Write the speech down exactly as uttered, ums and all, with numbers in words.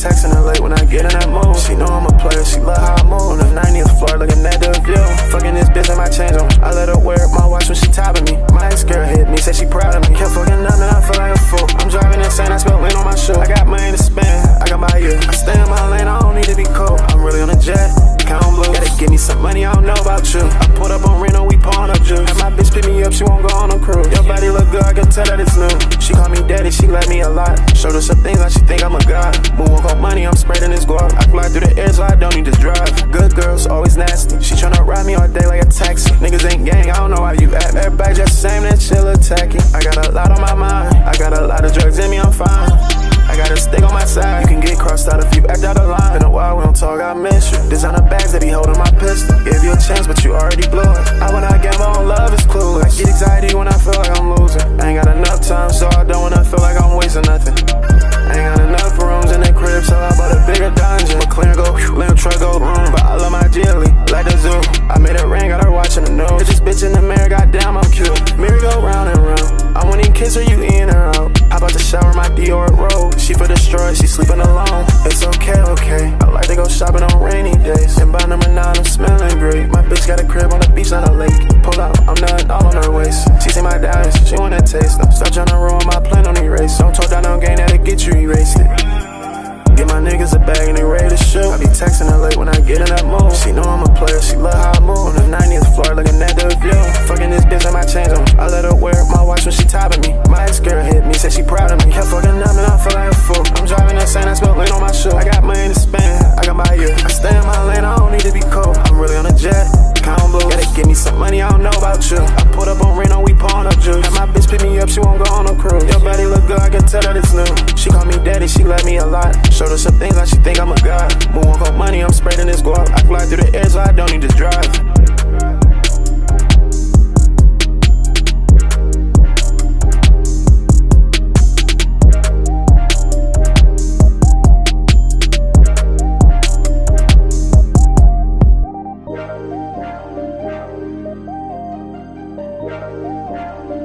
texting her late when I get in that mood. She know I'm a player, she love how I move. On the ninetieth floor, looking at the view. Fucking this bitch and my chains on. I let her wear my watch when she topping me. My ex-girl hit me, said she proud of me. Kept fucking up and I feel like a fool. I'm driving insane, I spilled lean on my shoe. I got money to spend, I got my year. I stay in my lane, I don't need to be cool. I'm really on a jet, count blues. Gotta give me some money, I don't know about you. I pulled up on Reno, we pouring up juice. Had my bitch pick me up, she won't go on a cruise. Your body look good, I can tell that it's new. She call me daddy, she like me a lot. Showed her some things like she think I'm a god. But won't go money, I'm spreading this guap. I fly through the air so I don't need to drive. Good girls, always nasty. She tryna ride me all day like a taxi. Niggas ain't gang, I don't know how you act. Everybody just the same, that chill attacky. I got a lot on my mind, I got a lot of drugs in me, I'm fine. I got a stick on my side, you can get crossed out if you act out of line. Been a while, we don't talk, I miss you. Designer bags that be holding my pistol. Gave you a chance, but you already blew it. I when I gamble on love is clueless. I get anxiety when I feel like I'm losing. I ain't got enough time, so I don't wanna feel like I'm wasting nothing. I ain't got enough rooms in the crib, so I bought a bigger dungeon. McLaren go, Lim truck go, room, but I love my jelly, like the zoo. I made it rain, got her watching the news. Hit this bitch in the mirror, goddamn I'm cute. Mirror go round and round. I won't even kiss her, you in or out. I about to shower my Dior robe. She for destroyed, she sleeping alone. It's okay, okay. I like to go shopping on rainy days. And by number nine, I'm smelling great. My bitch got a crib on the beach, on a lake. Pull out, I'm nutting all on her waist. She see my diamonds, she wanna taste them. Stop trying to ruin my plan on the race. Don't talk down, don't gain that'll get you erased it. Get my niggas a bag and they ready to shoot. I be texting her late when I get in that mood. She know I'm a player, she love how I move. On the ninetieth floor, looking at the view. Fucking this bitch and my chains on. I let her wear my watch when she topping me. My ex-girl hit me, said she proud of me. Kept fucking up and I feel like a fool. I'm driving insane, I spilled lean on my shoe. I got money to spend, I got my year. I stay in my lane, I don't need to be cool. I'm really on a jet, count blues. Gotta give me some money, I don't know about you. I pulled up on Reno, we pouring up juice. Had my bitch pick me up, she won't go on a cruise. Your body look good, I can tell that it's new. She call me daddy, she love me a lot. Showed her some things like she think I'm a god. But won't go money, I'm spreading this guap. I fly through the air so I don't need to drive. Wow.